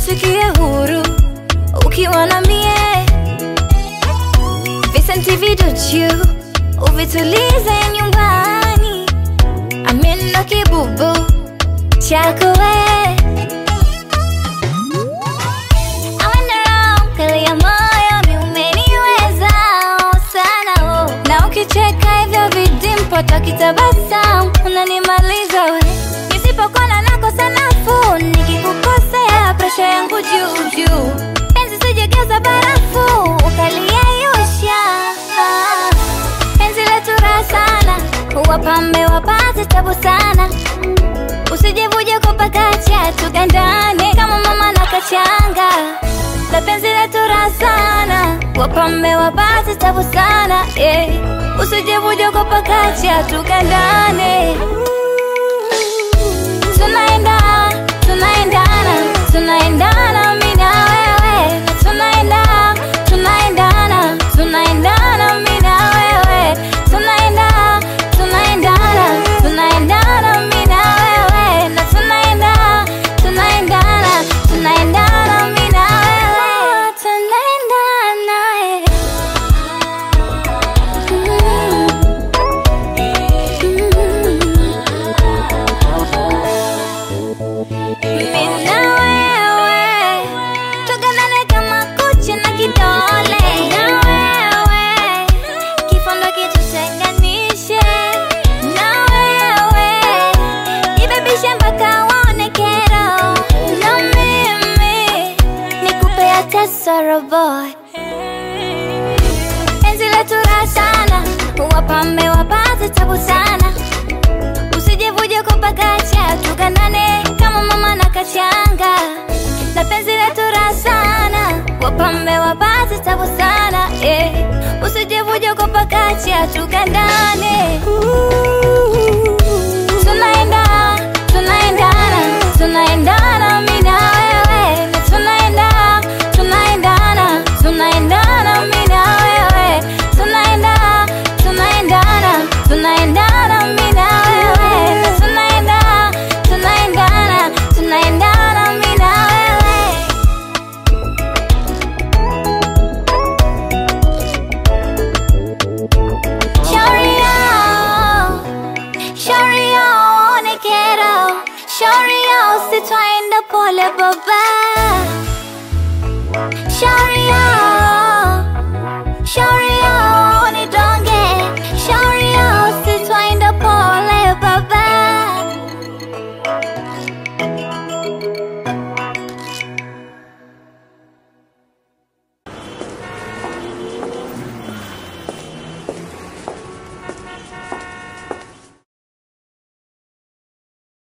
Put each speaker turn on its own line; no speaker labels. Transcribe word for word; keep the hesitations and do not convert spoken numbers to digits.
nijisikie huru ukiwa na mie. Visenti viduchu uvitulize nyumbani. Amina kibubu chako we. Kalia moyo mi umeniweza sana oh. Na ukicheka hivyo vidimpo takitabasamu unanimaliza we. Nisipokona nakosa nafuu, nikikukosea presha yangu juu juu. Penzi sijegeuza barafu ukaliyeyusha. Penzi letu raha sana, wapambe wapate tabu sana. Usijevuje kopakacha tugandane kama mama na kachanga. La penzi letu raha sana, wapambe wapate tabu sana yeah. Usijevuje kopakacha tugandane. Tunaenda, tunaendana, tunaendana mimi na wewe. Tunaenda, tunaendana, tunaendana mimi na wewe. Tunaenda, tunaendana, tunaendana mimi na wewe. Na tunaenda, tunaendana, tunaendana mimi na wewe. Tunaendana eh. Mimi na wewe tuganane kama kucha na kidole. Na wewe kifundo kitutenganishe. Na wewe ibebishe mpaka waone kero. Na mimi nikupe kasoro boy. Penzi letu raha sana, wapambe wapate tabu sana. Usijevuje kopakacha tugandane kama mama na kachanga. Na penzi letu raha sana, wapambe wapate tabu sana eh. Usijevuje kopakacha tugandane. Tunaenda, tunaendana, tunaendana mimi na wewe. Na tunaenda, tunaendana, tunaendana mimi na wewe. Tunaenda, tunaendana, tunaendana mimi na wewe. Na tunaenda, tunaendana, tunaendana mimi na wewe. Shauri yao, shauri yao waone kero. Shauri yao sitwaenda pole baba. Shauri